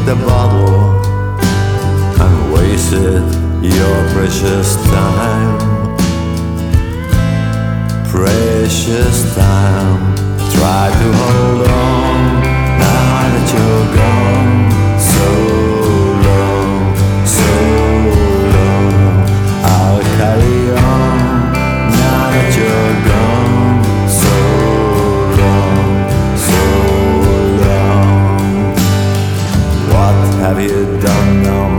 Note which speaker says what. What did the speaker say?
Speaker 1: the bottle and wasted your precious time. Precious time. Try to hold on now that you're gone. So long, so long. I'll carry on now that you're gone. So long, so long. What have you done now?